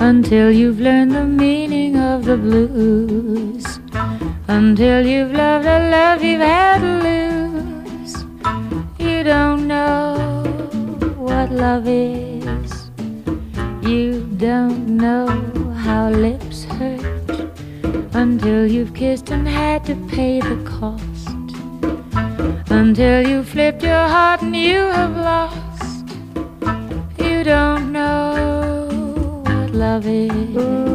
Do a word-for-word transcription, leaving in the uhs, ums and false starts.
until you've learned the meaning of the blues, until you've loved a love you've had to lose. You don't know what love is. You don't know how lips hurt until you've kissed and had to pay the cost, until you flipped your heart and you have lost. You don't know what love is.